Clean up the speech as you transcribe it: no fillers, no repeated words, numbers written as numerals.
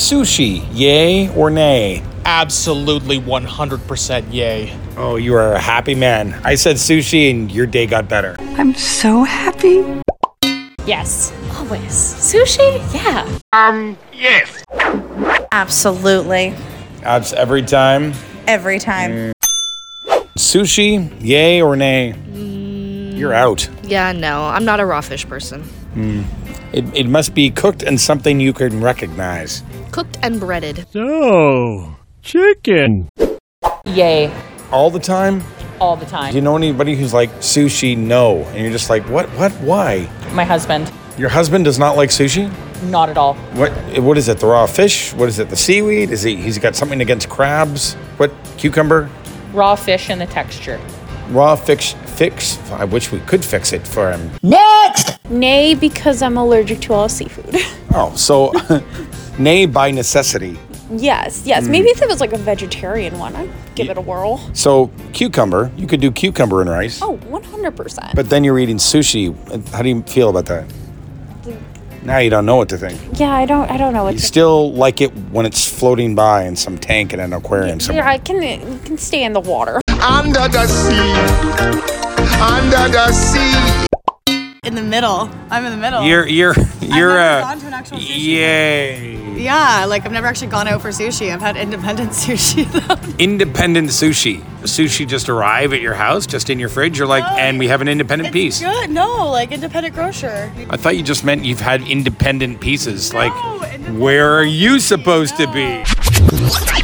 Sushi, yay or nay? Absolutely 100% yay. Oh, you are a happy man. I said sushi and your day got better. I'm so happy. Yes, always. Sushi? Yeah. Yes. Absolutely. Every time. Every time. Sushi, yay or nay? You're out. Yeah, no, I'm not a raw fish person. It must be cooked and something you can recognize. Cooked and breaded. So, chicken. Yay. All the time? All the time. Do you know anybody who's like, sushi, no? And you're just like, what, why? My husband, Your husband does not like sushi? not at all. What is it, the raw fish? What is it, the seaweed? He's got something against crabs? What, cucumber? Raw fish and the texture. Raw fix, I wish we could fix it for him. Nay, because I'm allergic to all seafood. Oh, so nay by necessity. Yes. Maybe if it was like a vegetarian one, I'd give it a whirl. So cucumber, you could do cucumber and rice. Oh, 100%. But then you're eating sushi. How do you feel about that? Now you don't know what to think. Yeah, I don't know what You to still like it when it's floating by in some tank in an aquarium somewhere. Yeah, it can stay in the water. Under the sea. Under the sea. In the middle. I'm in the middle. You're I've never gone to an actual sushi. yay. Yeah, like I've never actually gone out for sushi. I've had independent sushi though. Independent sushi. Sushi just arrive at your house, just in your fridge. You're like, and we have an independent piece. Good. No, like independent grocer. I thought you just meant you've had independent pieces. Like, independent where are you supposed to be?